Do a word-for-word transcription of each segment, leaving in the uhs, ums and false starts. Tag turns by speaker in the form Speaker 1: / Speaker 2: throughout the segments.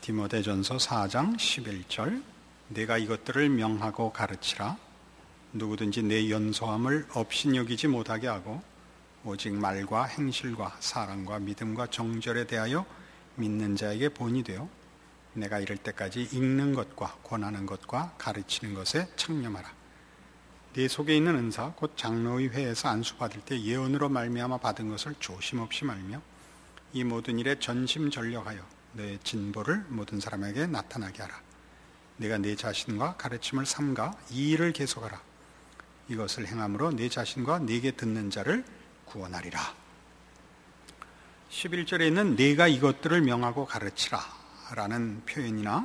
Speaker 1: 디모데전서 사 장 십일 절 내가 이것들을 명하고 가르치라. 누구든지 내 연소함을 업신여기지 못하게 하고 오직 말과 행실과 사랑과 믿음과 정절에 대하여 믿는 자에게 본이 되어 내가 이를 때까지 읽는 것과 권하는 것과 가르치는 것에 창념하라. 네 속에 있는 은사 곧 장로의 회에서 안수받을 때 예언으로 말미암아 받은 것을 조심없이 말며 이 모든 일에 전심전력하여 내 진보를 모든 사람에게 나타나게 하라. 내가 내 자신과 가르침을 삼가 이 일을 계속하라. 이것을 행함으로 내 자신과 내게 듣는 자를 구원하리라. 십일 절에 있는 내가 이것들을 명하고 가르치라 라는 표현이나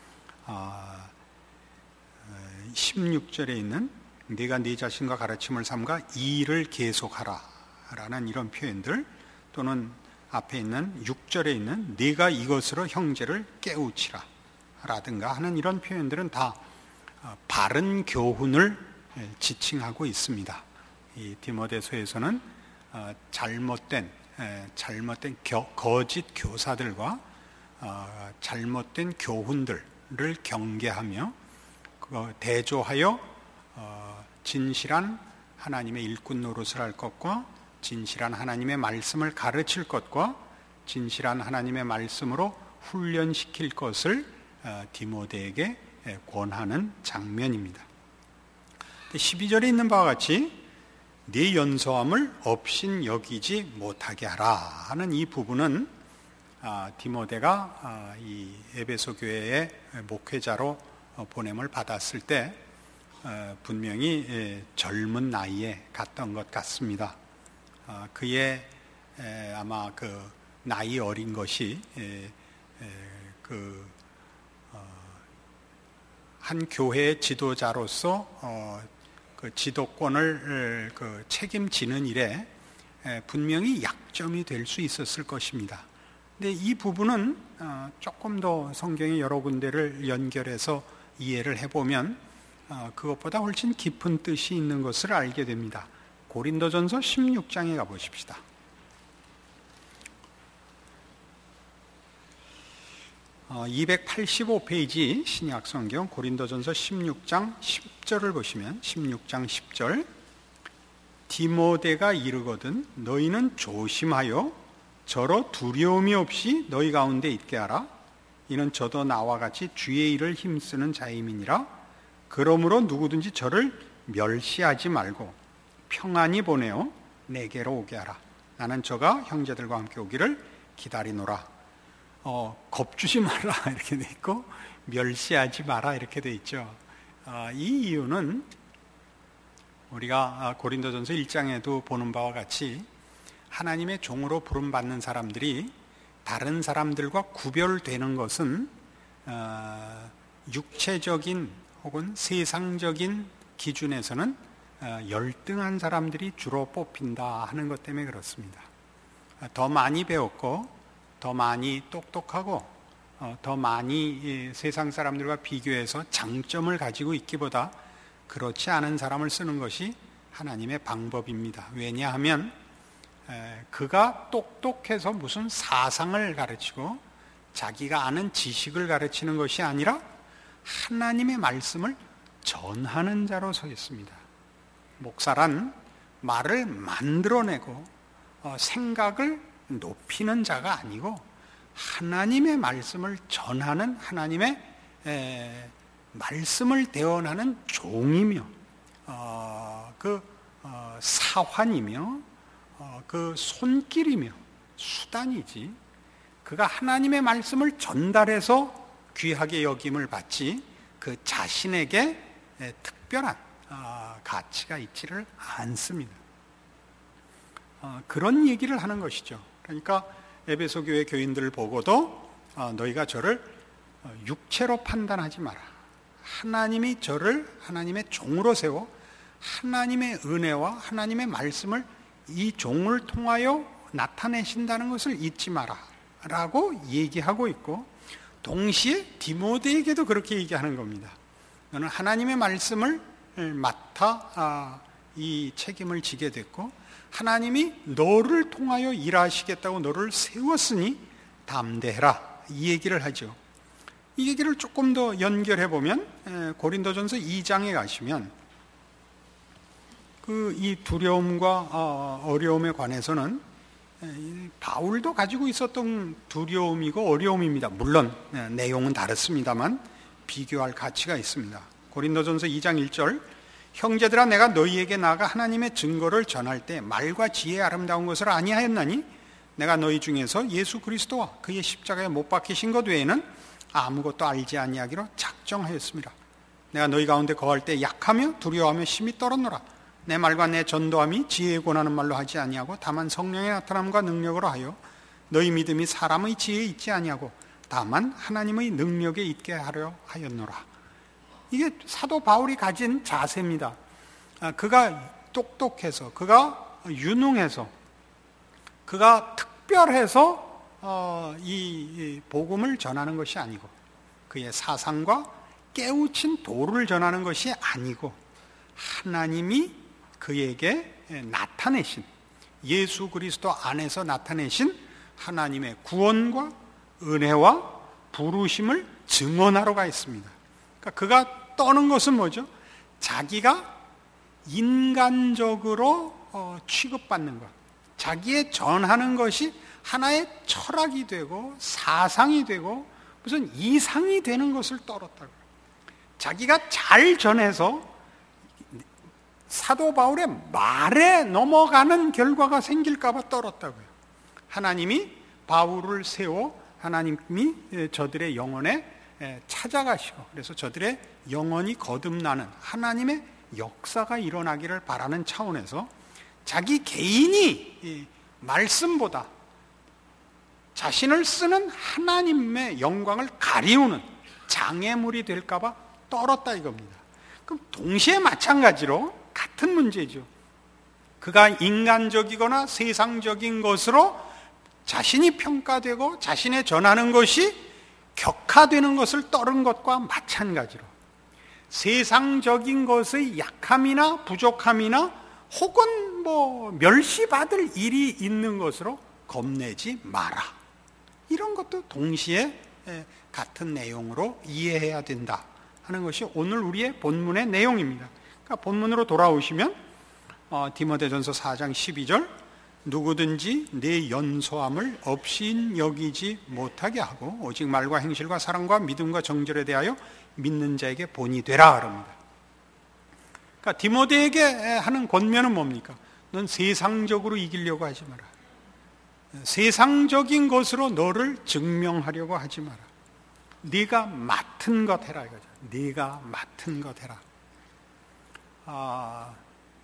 Speaker 1: 십육 절에 있는 내가 네 자신과 가르침을 삼가 이 일을 계속하라 라는 이런 표현들, 또는 앞에 있는 육 절에 있는 네가 이것으로 형제를 깨우치라 라든가 하는 이런 표현들은 다 바른 교훈을 지칭하고 있습니다. 이 디모데서에서는 잘못된 잘못된 거짓 교사들과 잘못된 교훈들을 경계하며 대조하여 진실한 하나님의 일꾼 노릇을 할 것과 진실한 하나님의 말씀을 가르칠 것과 진실한 하나님의 말씀으로 훈련시킬 것을 디모데에게 권하는 장면입니다. 십이 절에 있는 바와 같이 네 연소함을 업신 여기지 못하게 하라 하는 이 부분은 디모데가 이 에베소 교회의 목회자로 보냄을 받았을 때 분명히 젊은 나이에 갔던 것 같습니다. 그의 아마 그 나이 어린 것이 그 한 교회의 지도자로서 그 지도권을 그 책임지는 일에 분명히 약점이 될 수 있었을 것입니다. 근데 이 부분은 조금 더 성경의 여러 군데를 연결해서 이해를 해보면 그것보다 훨씬 깊은 뜻이 있는 것을 알게 됩니다. 고린도전서 십육 장에 가보십시다. 이백팔십오 페이지 신약성경 고린도전서 십육 장 십 절을 보시면 십육 장 십 절 디모데가 이르거든 너희는 조심하여 저로 두려움이 없이 너희 가운데 있게 하라. 이는 저도 나와 같이 주의 일을 힘쓰는 자임이니라. 그러므로 누구든지 저를 멸시하지 말고 평안히 보내어 내게로 오게 하라. 나는 저가 형제들과 함께 오기를 기다리노라. 어, 겁주지 마라 이렇게 돼 있고 멸시하지 마라 이렇게 돼 있죠. 어, 이 이유는 우리가 고린도전서 일 장에도 보는 바와 같이 하나님의 종으로 부름받는 사람들이 다른 사람들과 구별되는 것은 어, 육체적인 혹은 세상적인 기준에서는 어, 열등한 사람들이 주로 뽑힌다 하는 것 때문에 그렇습니다. 더 많이 배웠고 더 많이 똑똑하고 어, 더 많이 세상 사람들과 비교해서 장점을 가지고 있기보다 그렇지 않은 사람을 쓰는 것이 하나님의 방법입니다. 왜냐하면 에, 그가 똑똑해서 무슨 사상을 가르치고 자기가 아는 지식을 가르치는 것이 아니라 하나님의 말씀을 전하는 자로 서 있습니다. 목사란 말을 만들어내고 어, 생각을 높이는 자가 아니고 하나님의 말씀을 전하는 하나님의 에, 말씀을 대언하는 종이며 어, 그 어, 사환이며 어, 그 손길이며 수단이지, 그가 하나님의 말씀을 전달해서 귀하게 여김을 받지 그 자신에게 에, 특별한 어, 가치가 있지를 않습니다. 어, 그런 얘기를 하는 것이죠. 그러니까 에베소 교회 교인들을 보고도 어, 너희가 저를 어, 육체로 판단하지 마라. 하나님이 저를 하나님의 종으로 세워 하나님의 은혜와 하나님의 말씀을 이 종을 통하여 나타내신다는 것을 잊지 마라 라고 얘기하고 있고, 동시에 디모데에게도 그렇게 얘기하는 겁니다. 너는 하나님의 말씀을 맡아 아, 이 책임을 지게 됐고 하나님이 너를 통하여 일하시겠다고 너를 세웠으니 담대해라, 이 얘기를 하죠. 이 얘기를 조금 더 연결해 보면 고린도전서 이 장에 가시면 그 이 두려움과 어려움에 관해서는 바울도 가지고 있었던 두려움이고 어려움입니다. 물론 내용은 다릅니다만 비교할 가치가 있습니다. 고린도전서 이 장 일 절, 형제들아 내가 너희에게 나아가 하나님의 증거를 전할 때 말과 지혜의 아름다운 것을 아니하였나니 내가 너희 중에서 예수 그리스도와 그의 십자가에 못 박히신 것 외에는 아무것도 알지 아니하기로 작정하였습니다. 내가 너희 가운데 거할 때 약하며 두려워하며 심히 떨었노라. 내 말과 내 전도함이 지혜에 권하는 말로 하지 아니하고 다만 성령의 나타남과 능력으로 하여 너희 믿음이 사람의 지혜에 있지 아니하고 다만 하나님의 능력에 있게 하려 하였노라. 이게 사도 바울이 가진 자세입니다. 그가 똑똑해서, 그가 유능해서, 그가 특별해서 이 복음을 전하는 것이 아니고, 그의 사상과 깨우친 도를 전하는 것이 아니고, 하나님이 그에게 나타내신, 예수 그리스도 안에서 나타내신 하나님의 구원과 은혜와 부르심을 증언하러 가 있습니다. 그러니까 그가 떠는 것은 뭐죠? 자기가 인간적으로 취급받는 것, 자기의 전하는 것이 하나의 철학이 되고 사상이 되고 무슨 이상이 되는 것을 떨었다고요. 자기가 잘 전해서 사도 바울의 말에 넘어가는 결과가 생길까 봐 떨었다고요. 하나님이 바울을 세워 하나님이 저들의 영혼에 찾아가시고, 그래서 저들의 영혼이 거듭나는 하나님의 역사가 일어나기를 바라는 차원에서 자기 개인이 말씀보다 자신을 쓰는 하나님의 영광을 가리우는 장애물이 될까 봐 떨었다 이겁니다. 그럼 동시에 마찬가지로 같은 문제죠. 그가 인간적이거나 세상적인 것으로 자신이 평가되고 자신의 전하는 것이 격화되는 것을 떨은 것과 마찬가지로 세상적인 것의 약함이나 부족함이나 혹은 뭐 멸시받을 일이 있는 것으로 겁내지 마라. 이런 것도 동시에 같은 내용으로 이해해야 된다 하는 것이 오늘 우리의 본문의 내용입니다. 그러니까 본문으로 돌아오시면 어, 디모데전서 사 장 십이 절, 누구든지 내 연소함을 없인 여기지 못하게 하고 오직 말과 행실과 사랑과 믿음과 정절에 대하여 믿는 자에게 본이 되라 그럽니다. 그러니까 디모데에게 하는 권면은 뭡니까? 넌 세상적으로 이기려고 하지 마라. 세상적인 것으로 너를 증명하려고 하지 마라. 네가 맡은 것 해라 이거죠. 네가 맡은 것 해라. 아,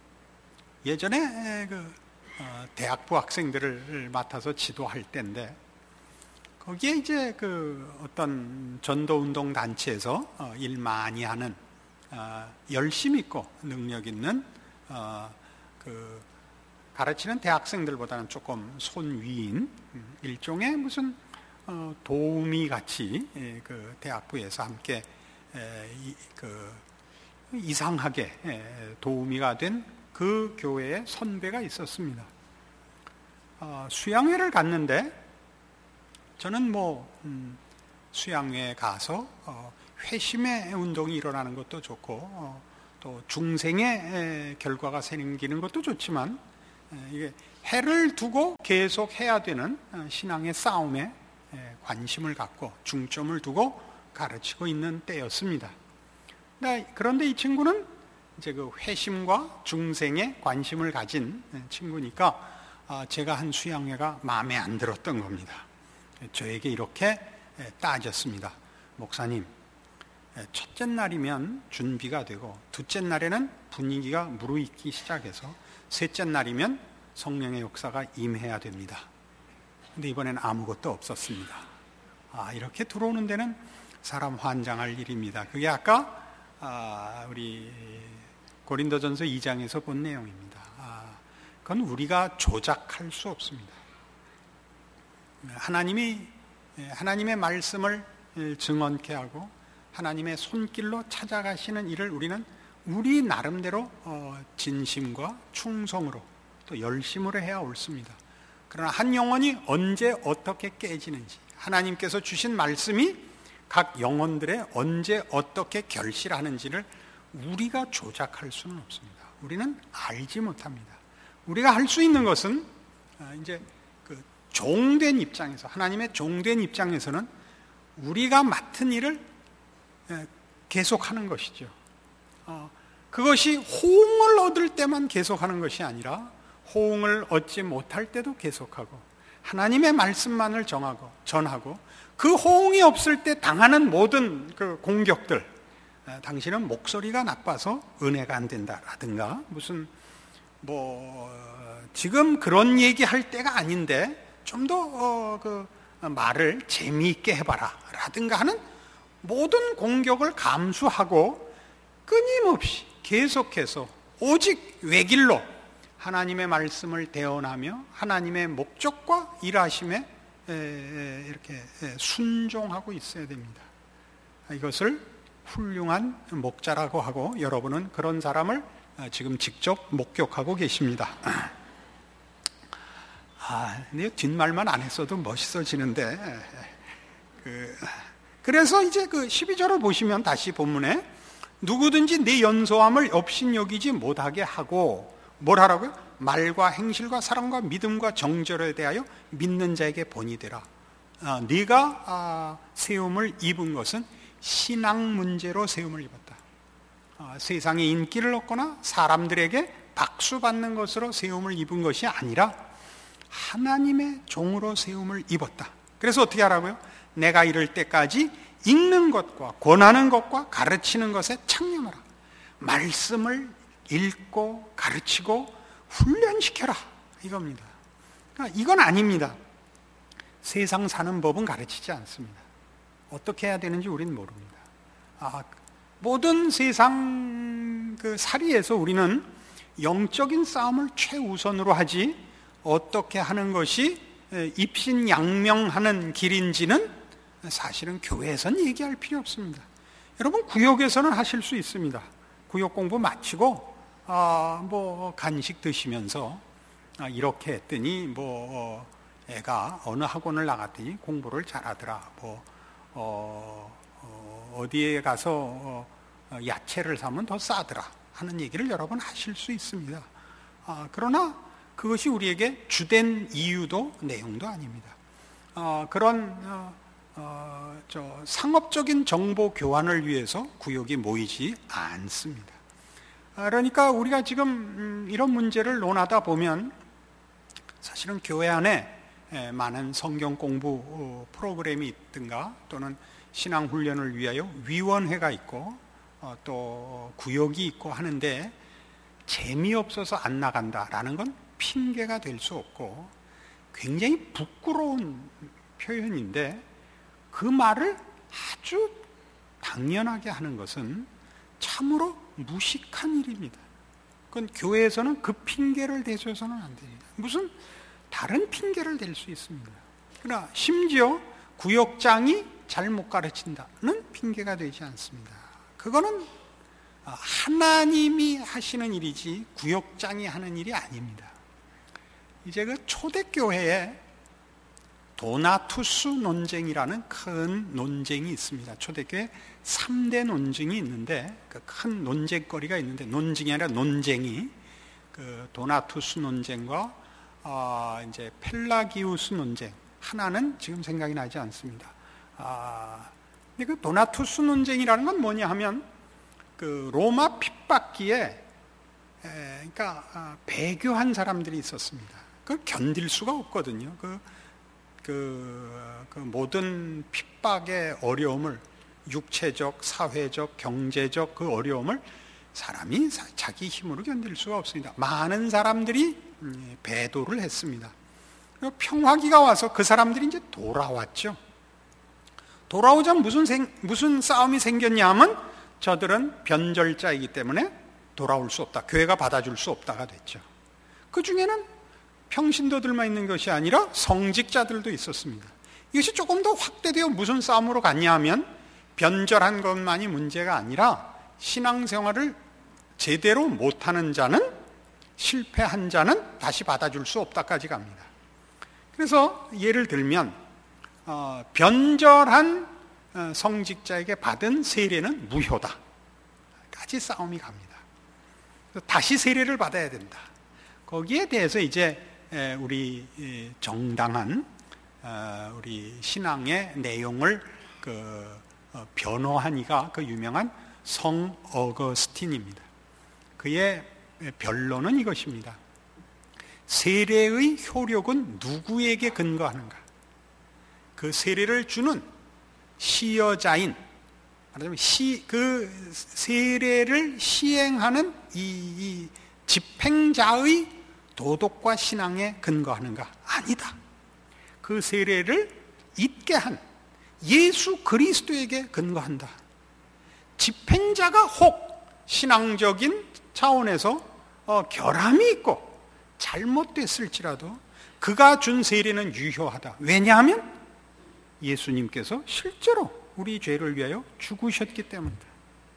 Speaker 1: 예전에 그 어, 대학부 학생들을 맡아서 지도할 때인데 거기에 이제 그 어떤 전도운동 단체에서 어, 일 많이 하는 어, 열심 있고 능력 있는 어, 그 가르치는 대학생들보다는 조금 손위인 일종의 무슨 어, 도우미 같이 예, 그 대학부에서 함께 에, 이, 그 이상하게 에, 도우미가 된 그 교회에 선배가 있었습니다. 어, 수양회를 갔는데 저는 뭐 음, 수양회에 가서 어, 회심의 운동이 일어나는 것도 좋고 어, 또 중생의 에, 결과가 생기는 것도 좋지만 에, 이게 해를 두고 계속 해야 되는 어, 신앙의 싸움에 에, 관심을 갖고 중점을 두고 가르치고 있는 때였습니다. 그런데 이 친구는 이제 그 회심과 중생에 관심을 가진 친구니까 제가 한 수양회가 마음에 안 들었던 겁니다. 저에게 이렇게 따졌습니다. 목사님, 첫째 날이면 준비가 되고 둘째 날에는 분위기가 무르익기 시작해서 셋째 날이면 성령의 역사가 임해야 됩니다. 근데 이번엔 아무것도 없었습니다. 아, 이렇게 들어오는 데는 사람 환장할 일입니다. 그게 아까 아, 우리 고린도전서 이 장에서 본 내용입니다. 아, 그건 우리가 조작할 수 없습니다. 하나님이 하나님의 말씀을 증언케 하고 하나님의 손길로 찾아가시는 일을 우리는 우리 나름대로 진심과 충성으로 또 열심으로 해야 옳습니다. 그러나 한 영혼이 언제 어떻게 깨지는지 하나님께서 주신 말씀이 각 영혼들의 언제 어떻게 결실하는지를 우리가 조작할 수는 없습니다. 우리는 알지 못합니다. 우리가 할 수 있는 것은 이제 그 종된 입장에서, 하나님의 종된 입장에서는 우리가 맡은 일을 계속하는 것이죠. 그것이 호응을 얻을 때만 계속하는 것이 아니라 호응을 얻지 못할 때도 계속하고 하나님의 말씀만을 정하고 전하고, 그 호응이 없을 때 당하는 모든 그 공격들, 당신은 목소리가 나빠서 은혜가 안 된다라든가, 무슨 뭐 지금 그런 얘기할 때가 아닌데 좀 더 어, 그 말을 재미있게 해봐라 라든가 하는 모든 공격을 감수하고 끊임없이 계속해서 오직 외길로 하나님의 말씀을 대언하며 하나님의 목적과 일하심에 이렇게 순종하고 있어야 됩니다. 이것을 훌륭한 목자라고 하고, 여러분은 그런 사람을 지금 직접 목격하고 계십니다. 아, 근데 뒷말만 안 했어도 멋있어지는데, 그, 그래서 이제 그 십이 절을 보시면 다시 본문에 누구든지 내 연소함을 업신여기지 못하게 하고, 뭘 하라고요? 말과 행실과 사랑과 믿음과 정절에 대하여 믿는 자에게 본이 되라. 아, 네가 아, 세움을 입은 것은 신앙 문제로 세움을 입었다. 아, 세상의 인기를 얻거나 사람들에게 박수받는 것으로 세움을 입은 것이 아니라 하나님의 종으로 세움을 입었다. 그래서 어떻게 하라고요? 내가 이럴 때까지 읽는 것과 권하는 것과 가르치는 것에 창념하라. 말씀을 읽고 가르치고 훈련시켜라, 이겁니다. 그러니까 이건 아닙니다. 세상 사는 법은 가르치지 않습니다. 어떻게 해야 되는지 우리는 모릅니다. 아, 모든 세상 그 사리에서 우리는 영적인 싸움을 최우선으로 하지, 어떻게 하는 것이 입신양명하는 길인지는 사실은 교회에서는 얘기할 필요 없습니다. 여러분, 구역에서는 하실 수 있습니다. 구역 공부 마치고 아, 뭐 간식 드시면서 아, 이렇게 했더니 뭐 애가 어느 학원을 나갔더니 공부를 잘하더라. 뭐 어, 어, 어디에 가서 어, 야채를 사면 더 싸더라 하는 얘기를 여러 번 하실 수 있습니다. 아, 그러나 그것이 우리에게 주된 이유도 내용도 아닙니다. 어, 그런 어, 어, 저 상업적인 정보 교환을 위해서 구역이 모이지 않습니다. 그러니까 우리가 지금 이런 문제를 논하다 보면 사실은 교회 안에 많은 성경 공부 프로그램이 있든가, 또는 신앙 훈련을 위하여 위원회가 있고 또 구역이 있고 하는데 재미없어서 안 나간다라는 건 핑계가 될 수 없고 굉장히 부끄러운 표현인데, 그 말을 아주 당연하게 하는 것은 참으로 무식한 일입니다. 그건 교회에서는 그 핑계를 대줘서는 안 됩니다. 무슨 다른 핑계를 댈 수 있습니다. 그러나 심지어 구역장이 잘못 가르친다는 핑계가 되지 않습니다. 그거는 하나님이 하시는 일이지 구역장이 하는 일이 아닙니다. 이제 그 초대교회에 도나투스 논쟁이라는 큰 논쟁이 있습니다. 초대교회 삼 대 논쟁이 있는데, 그 큰 논쟁거리가 있는데, 논쟁이 아니라 논쟁이, 그 도나투스 논쟁과 어, 이제 펠라기우스 논쟁, 하나는 지금 생각이 나지 않습니다. 아, 근데 그 도나투스 논쟁이라는 건 뭐냐 하면, 그 로마 핍박기에 에, 그러니까 아, 배교한 사람들이 있었습니다. 그걸 견딜 수가 없거든요. 그 그, 그 모든 핍박의 어려움을, 육체적, 사회적, 경제적 그 어려움을 사람이 자기 힘으로 견딜 수가 없습니다. 많은 사람들이 배도를 했습니다. 평화기가 와서 그 사람들이 이제 돌아왔죠. 돌아오자 무슨 생, 무슨 싸움이 생겼냐 하면, 저들은 변절자이기 때문에 돌아올 수 없다, 교회가 받아줄 수 없다가 됐죠. 그 중에는 평신도들만 있는 것이 아니라 성직자들도 있었습니다. 이것이 조금 더 확대되어 무슨 싸움으로 갔냐 하면, 변절한 것만이 문제가 아니라 신앙생활을 제대로 못하는 자는, 실패한 자는 다시 받아줄 수 없다까지 갑니다. 그래서 예를 들면 어, 변절한 성직자에게 받은 세례는 무효다 까지 싸움이 갑니다. 다시 세례를 받아야 된다. 거기에 대해서 이제 우리 정당한 우리 신앙의 내용을 그 변호한 이가 그 유명한 성 어거스틴입니다. 그의 변론은 이것입니다. 세례의 효력은 누구에게 근거하는가? 그 세례를 주는 시여자인, 말하자면 시, 그 세례를 시행하는 이, 이 집행자의 도덕과 신앙에 근거하는가? 아니다. 그 세례를 잊게 한 예수 그리스도에게 근거한다. 집행자가 혹 신앙적인 차원에서 어, 결함이 있고 잘못됐을지라도 그가 준 세례는 유효하다. 왜냐하면 예수님께서 실제로 우리 죄를 위하여 죽으셨기 때문이다.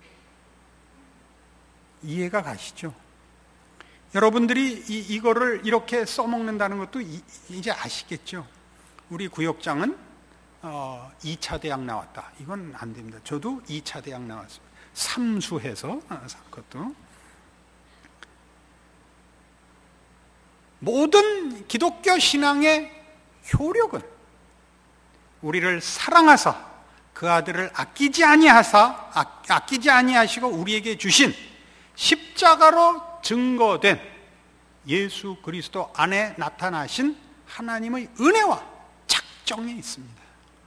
Speaker 1: 이해가 가시죠? 여러분들이 이, 이거를 이렇게 써먹는다는 것도 이, 이제 아시겠죠? 우리 구역장은 어, 이 차 대학 나왔다. 이건 안 됩니다. 저도 이 차 대학 나왔습니다. 삼수해서 그것도 모든 기독교 신앙의 효력은 우리를 사랑하사 그 아들을 아끼지 아니하사 아끼지 아니하시고 우리에게 주신 십자가로 증거된 예수 그리스도 안에 나타나신 하나님의 은혜와 작정에 있습니다.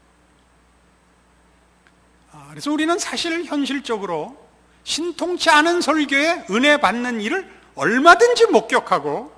Speaker 1: 그래서 우리는 사실 현실적으로 신통치 않은 설교에 은혜 받는 일을 얼마든지 목격하고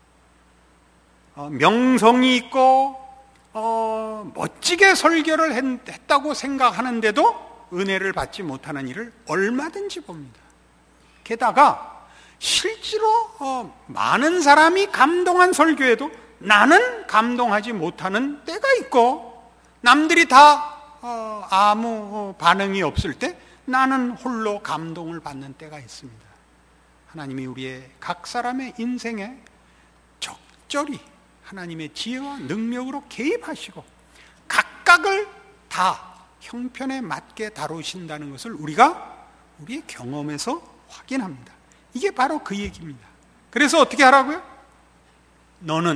Speaker 1: 명성이 있고 어, 멋지게 설교를 했다고 생각하는데도 은혜를 받지 못하는 일을 얼마든지 봅니다. 게다가 실제로 어, 많은 사람이 감동한 설교에도 나는 감동하지 못하는 때가 있고 남들이 다 어, 아무 반응이 없을 때 나는 홀로 감동을 받는 때가 있습니다. 하나님이 우리의 각 사람의 인생에 적절히 하나님의 지혜와 능력으로 개입하시고 각각을 다 형편에 맞게 다루신다는 것을 우리가 우리의 경험에서 확인합니다. 이게 바로 그 얘기입니다. 그래서 어떻게 하라고요? 너는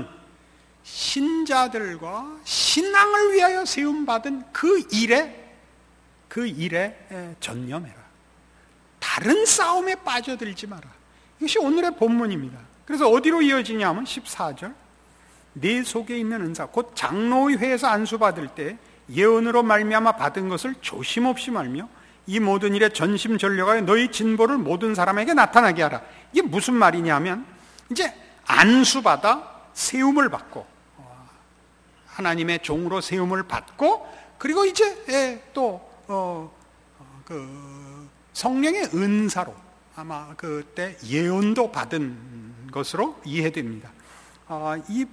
Speaker 1: 신자들과 신앙을 위하여 세움받은 그 일에 그 일에 전념해라. 다른 싸움에 빠져들지 마라. 이것이 오늘의 본문입니다. 그래서 어디로 이어지냐 하면 십사 절 내 속에 있는 은사 곧 장로의 회에서 안수받을 때 예언으로 말미암아 받은 것을 조심 없이 말며 이 모든 일에 전심전력하여 너희 진보를 모든 사람에게 나타나게 하라. 이게 무슨 말이냐 하면 이제 안수받아 세움을 받고 하나님의 종으로 세움을 받고 그리고 이제 또 어, 그 성령의 은사로 아마 그때 예언도 받은 것으로 이해됩니다. 어, 이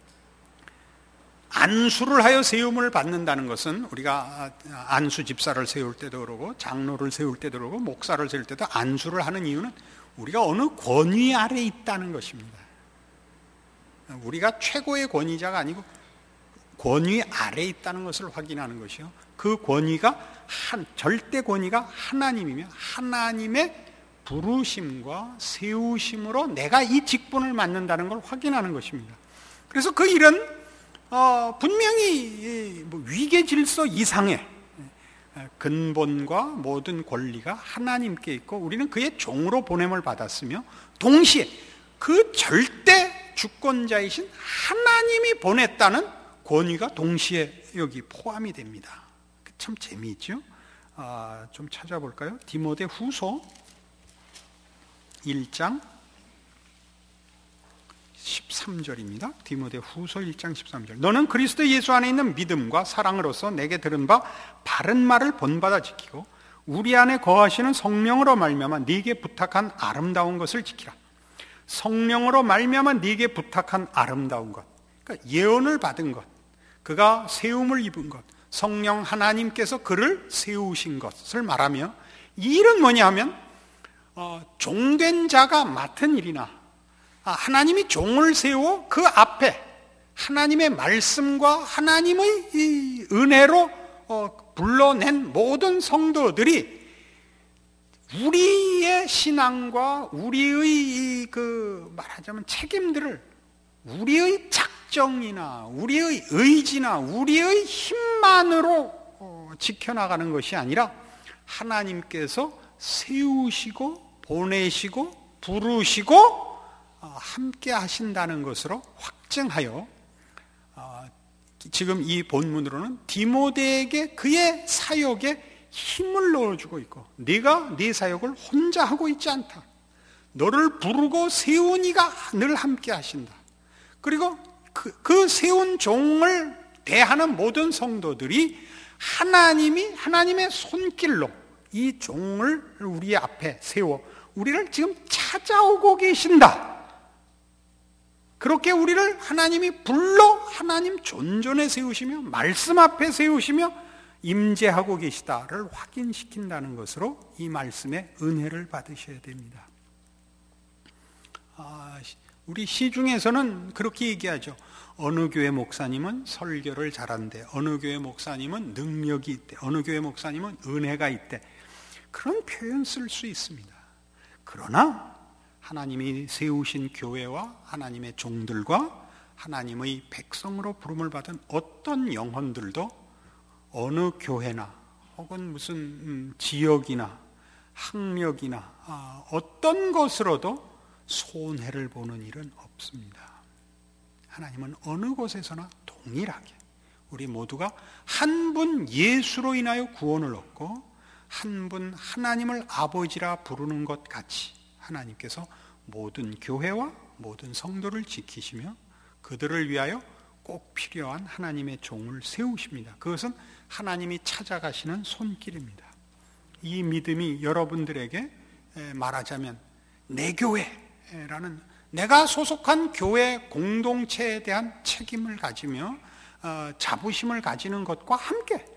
Speaker 1: 안수를 하여 세움을 받는다는 것은 우리가 안수 집사를 세울 때도 그러고 장로를 세울 때도 그러고 목사를 세울 때도 안수를 하는 이유는 우리가 어느 권위 아래에 있다는 것입니다. 우리가 최고의 권위자가 아니고 권위 아래에 있다는 것을 확인하는 것이요. 그 권위가 한, 절대 권위가 하나님이며 하나님의 부르심과 세우심으로 내가 이 직분을 맡는다는 걸 확인하는 것입니다. 그래서 그 일은 어, 분명히 뭐 위계 질서 이상의 근본과 모든 권리가 하나님께 있고 우리는 그의 종으로 보냄을 받았으며 동시에 그 절대 주권자이신 하나님이 보냈다는 권위가 동시에 여기 포함이 됩니다. 참 재미있죠? 아, 좀 찾아볼까요? 디모데 후서 일 장 십삼 절입니다. 디모데 후서 일 장 십삼 절. 너는 그리스도 예수 안에 있는 믿음과 사랑으로서 내게 들은 바 바른 말을 본받아 지키고 우리 안에 거하시는 성령으로 말미암아 네게 부탁한 아름다운 것을 지키라. 성령으로 말미암아 네게 부탁한 아름다운 것, 그러니까 예언을 받은 것, 그가 세움을 입은 것, 성령 하나님께서 그를 세우신 것을 말하며 이 일은 뭐냐 하면 어, 종된 자가 맡은 일이나 아, 하나님이 종을 세워 그 앞에 하나님의 말씀과 하나님의 이 은혜로 어, 불러낸 모든 성도들이 우리의 신앙과 우리의 그 말하자면 책임들을 우리의 작정이나 우리의 의지나 우리의 힘만으로 지켜나가는 것이 아니라 하나님께서 세우시고 보내시고 부르시고 함께 하신다는 것으로 확증하여 지금 이 본문으로는 디모데에게 그의 사역에 힘을 넣어주고 있고, 네가 네 사역을 혼자 하고 있지 않다. 너를 부르고 세운 이가 늘 함께 하신다. 그리고 그, 그 세운 종을 대하는 모든 성도들이 하나님이 하나님의 손길로 이 종을 우리 앞에 세워 우리를 지금 찾아오고 계신다. 그렇게 우리를 하나님이 불러 하나님 존전에 세우시며 말씀 앞에 세우시며 임재하고 계시다를 확인시킨다는 것으로 이 말씀의 은혜를 받으셔야 됩니다. 아, 우리 시중에서는 그렇게 얘기하죠. 어느 교회 목사님은 설교를 잘한대, 어느 교회 목사님은 능력이 있대, 어느 교회 목사님은 은혜가 있대. 그런 표현 쓸 수 있습니다. 그러나 하나님이 세우신 교회와 하나님의 종들과 하나님의 백성으로 부름을 받은 어떤 영혼들도 어느 교회나 혹은 무슨 지역이나 학력이나 어떤 것으로도 손해를 보는 일은 없습니다. 하나님은 어느 곳에서나 동일하게 우리 모두가 한 분 예수로 인하여 구원을 얻고 한 분 하나님을 아버지라 부르는 것 같이 하나님께서 모든 교회와 모든 성도를 지키시며 그들을 위하여 꼭 필요한 하나님의 종을 세우십니다. 그것은 하나님이 찾아가시는 손길입니다. 이 믿음이 여러분들에게 말하자면 내 교회라는 내가 소속한 교회 공동체에 대한 책임을 가지며 자부심을 가지는 것과 함께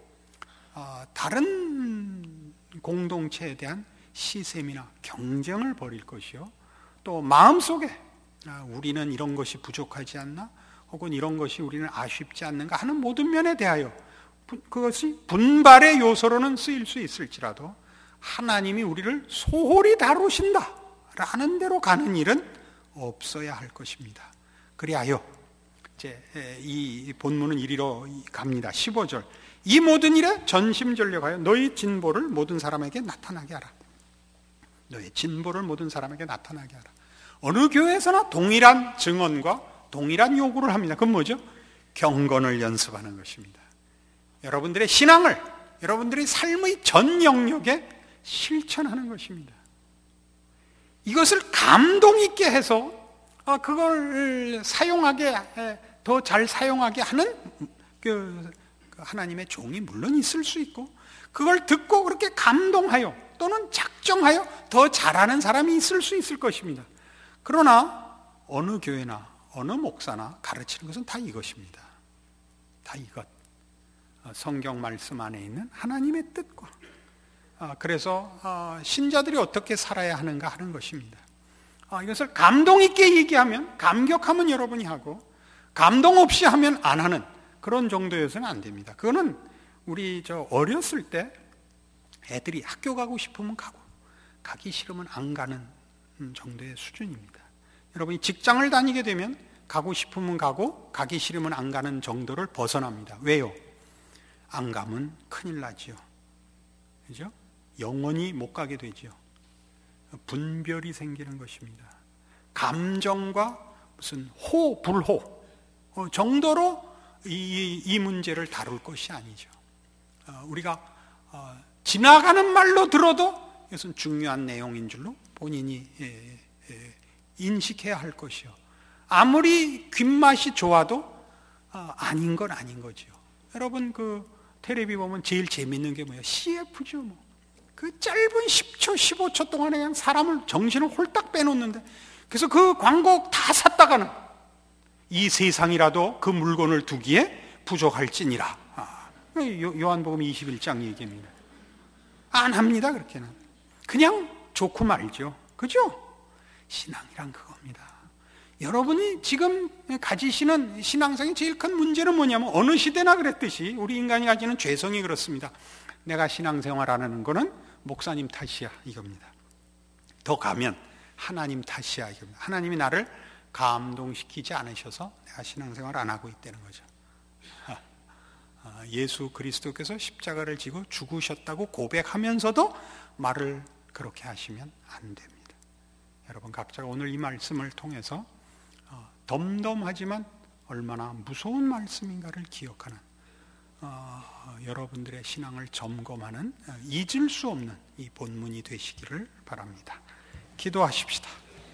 Speaker 1: 다른 공동체에 대한 시샘이나 경쟁을 벌일 것이요, 또 마음속에 우리는 이런 것이 부족하지 않나 혹은 이런 것이 우리는 아쉽지 않는가 하는 모든 면에 대하여 그것이 분발의 요소로는 쓰일 수 있을지라도 하나님이 우리를 소홀히 다루신다라는 대로 가는 일은 없어야 할 것입니다. 그리하여 이제 이 본문은 이리로 갑니다. 십오 절. 이 모든 일에 전심전력하여 너희 진보를 모든 사람에게 나타나게 하라. 너희 진보를 모든 사람에게 나타나게 하라. 어느 교회에서나 동일한 증언과 동일한 요구를 합니다. 그건 뭐죠? 경건을 연습하는 것입니다. 여러분들의 신앙을 여러분들의 삶의 전 영역에 실천하는 것입니다. 이것을 감동 있게 해서 그걸 사용하게 더 잘 사용하게 하는 그 하나님의 종이 물론 있을 수 있고, 그걸 듣고 그렇게 감동하여 또는 작정하여 더 잘하는 사람이 있을 수 있을 것입니다. 그러나 어느 교회나 어느 목사나 가르치는 것은 다 이것입니다. 다 이것. 성경 말씀 안에 있는 하나님의 뜻과 그래서 신자들이 어떻게 살아야 하는가 하는 것입니다. 이것을 감동 있게 얘기하면, 감격하면 여러분이 하고 감동 없이 하면 안 하는 그런 정도여서는 안 됩니다. 그거는 우리 저 어렸을 때 애들이 학교 가고 싶으면 가고 가기 싫으면 안 가는 정도의 수준입니다. 여러분이 직장을 다니게 되면 가고 싶으면 가고 가기 싫으면 안 가는 정도를 벗어납니다. 왜요? 안 가면 큰일 나지요. 그죠? 영원히 못 가게 되지요. 분별이 생기는 것입니다. 감정과 무슨 호, 불호 정도로 이, 이 문제를 다룰 것이 아니죠. 우리가 지나가는 말로 들어도 이것은 중요한 내용인 줄로 본인이 인식해야 할 것이요. 아무리 귓맛이 좋아도 아닌 건 아닌 거죠. 여러분 그 텔레비 보면 제일 재밌는 게 뭐예요? 씨에프죠. 뭐. 그 짧은 십 초, 십오 초 동안에 그냥 사람을 정신을 홀딱 빼놓는데, 그래서 그 광고 다 샀다가는 이 세상이라도 그 물건을 두기에 부족할지니라. 아, 요한복음 이십일 장 얘기입니다. 안 합니다. 그렇게는 그냥 좋고 말죠. 그죠? 신앙이란 그겁니다. 여러분이 지금 가지시는 신앙성의 제일 큰 문제는 뭐냐면 어느 시대나 그랬듯이 우리 인간이 가지는 죄성이 그렇습니다. 내가 신앙생활하는 거는 목사님 탓이야 이겁니다. 더 가면 하나님 탓이야 이겁니다. 하나님이 나를 감동시키지 않으셔서 내가 신앙생활 안 하고 있다는 거죠. 예수 그리스도께서 십자가를 지고 죽으셨다고 고백하면서도 말을 그렇게 하시면 안 됩니다. 여러분 각자가 오늘 이 말씀을 통해서 덤덤하지만 얼마나 무서운 말씀인가를 기억하는 어, 여러분들의 신앙을 점검하는 어, 잊을 수 없는 이 본문이 되시기를 바랍니다. 기도하십시다.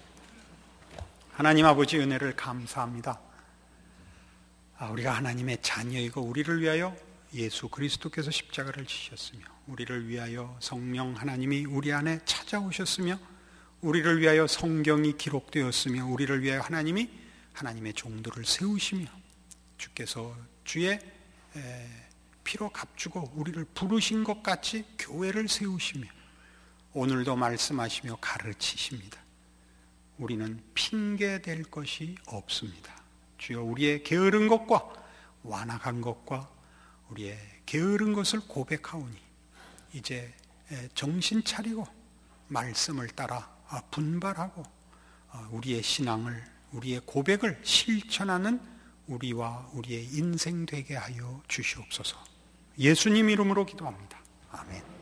Speaker 1: 하나님 아버지 은혜를 감사합니다. 아, 우리가 하나님의 자녀이고 우리를 위하여 예수 그리스도께서 십자가를 지셨으며 우리를 위하여 성령 하나님이 우리 안에 찾아오셨으며 우리를 위하여 성경이 기록되었으며 우리를 위하여 하나님이 하나님의 종들을 세우시며 주께서 주의 피로 값주고 우리를 부르신 것 같이 교회를 세우시며 오늘도 말씀하시며 가르치십니다. 우리는 핑계댈 것이 없습니다. 주여 우리의 게으른 것과 완악한 것과 우리의 게으른 것을 고백하오니 이제 정신 차리고 말씀을 따라 분발하고 우리의 신앙을 우리의 고백을 실천하는 우리와 우리의 인생 되게 하여 주시옵소서. 예수님 이름으로 기도합니다. 아멘.